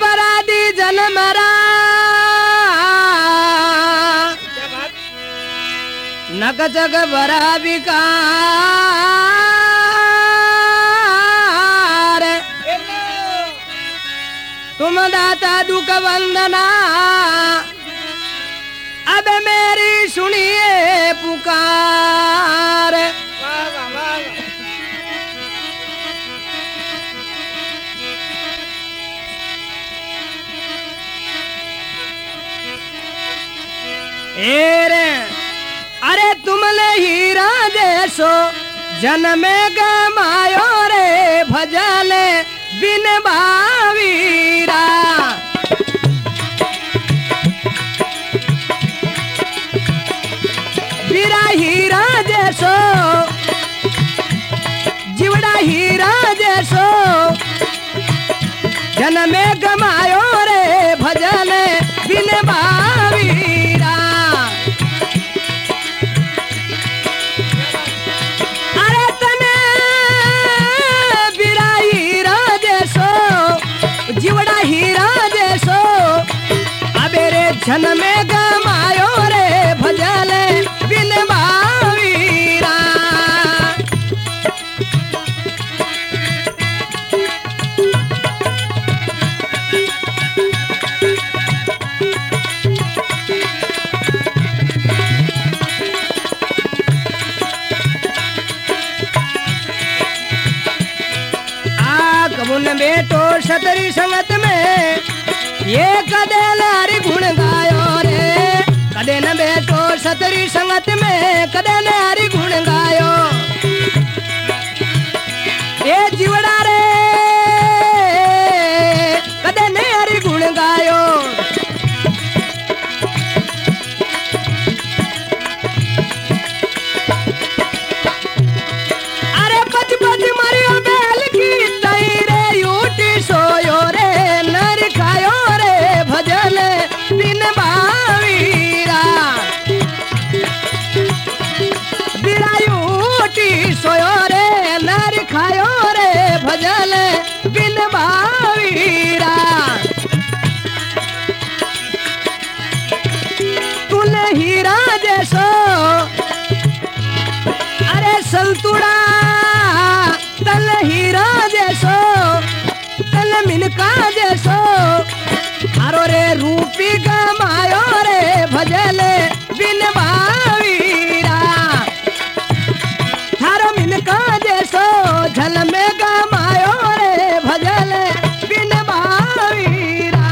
अपराधी जन्मरा नक जग बरा विकार तुम दाता दुख वंदना अब मेरी सुनिए पुकार। अरे तुमने हीरा जैसो जन्मे गमायो रे भजले बिन भावीरा। वीरा हीरा जैसो जीवड़ा हीरा जैसो जन्मे गमायो रे भजले बिन भावीरा। अरे तने वीरा हीरा जैसो जीवड़ा हीरा जैसो अबेरे जन्मे गमायो रे भजले बिन भावीरा। कबून बेटो सतरी संगत में ये कदे लारी गुण गायो रे। कदे न बेटो सतरी संगत में कदे नारी गुण गायो ये जीवड़ा रे कदे नारी गुण गायो। अरे पच पच मरियो बैल की तई रे यूटी सोयो रे नर खायो रे भजले बिन भावीरा। बिरायूटी सोयो रे नर खायो रे भजले बिन भावीरा। तूने हीरा जैसो अरे संतुड़ा तल हीरा जैसो तल मिनका जैसो हारो रे रूपी गमायो रे भजले बिन भावीरा। थारो मिनका जैसो झल में गमायो रे भजले बिन भावीरा।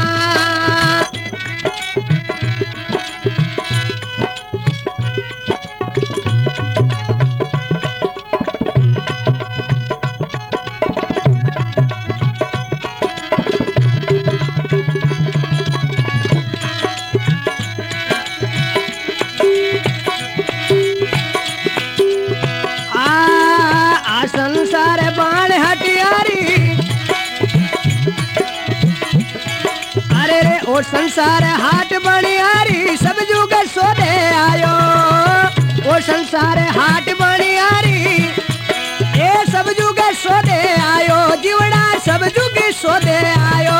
संसार बाण हटियारी अरे रे ओ संसार हाट बनियारी सब जुग सोदे आयो। ओ संसार हाट बनियारी ए सब जुग सोदे आयो जीवड़ा सब जुग सोदे आयो।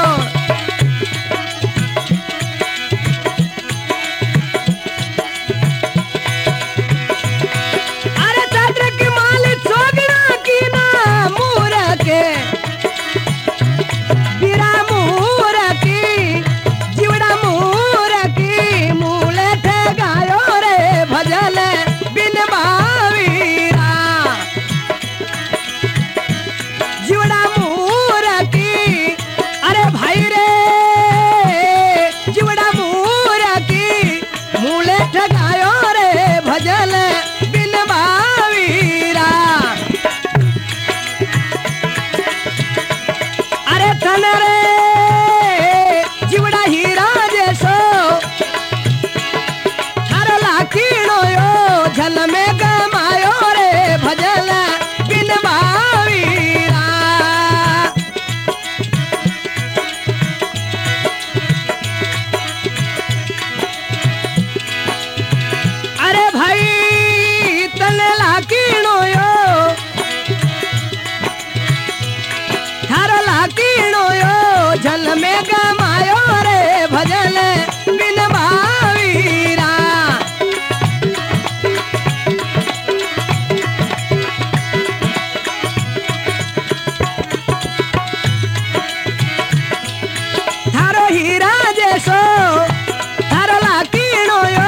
अरे चादर की माल चोगड़ा की ना मूर के बीरा मूर की जीवड़ा मूर की मूले थे गायो रे भजले बिन भावीरा। जीवड़ा मूर की अरे भाई रे राजेशो थारो लाकीणो यो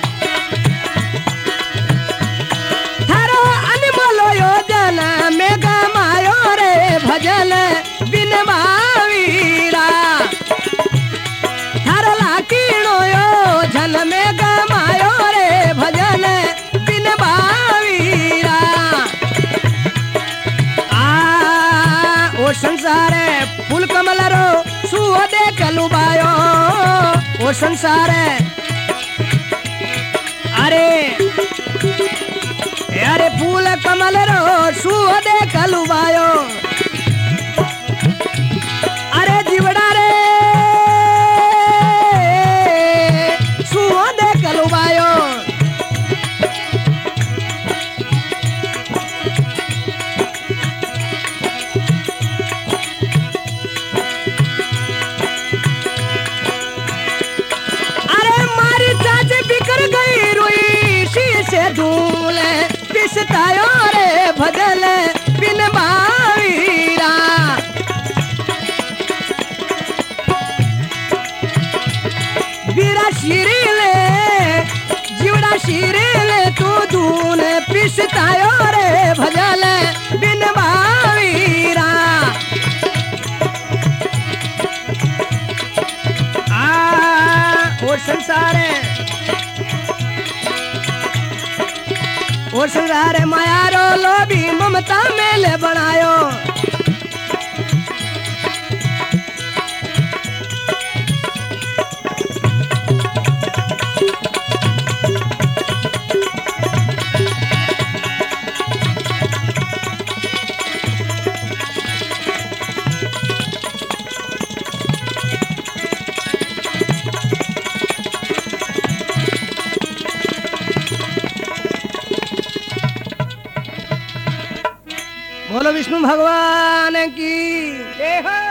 थारो अनमोलो यो जन में गमायो रे भजन बिन महावीरा थारो लाकीणो यो जन में गमायो रे भजन बिन महावीरा ओ संसारे फूल कमल रो सुहो देख लुबायो ओ संसारे अरे अरे फूल कमल रो सुहो देख लुबायो अरे जीवड़ा रे सुहो देख लुबायो धूल पिसतायो रे भजल बिन महावीरा बीरा शिरीले जीवड़ा शिरीले तू धूल पिसतायो रे भजल बिन महावीरा ओ संसारे ओ संसार माया रो लोभी ममता मेले बनायो बोलो विष्णु भगवान की जय हो।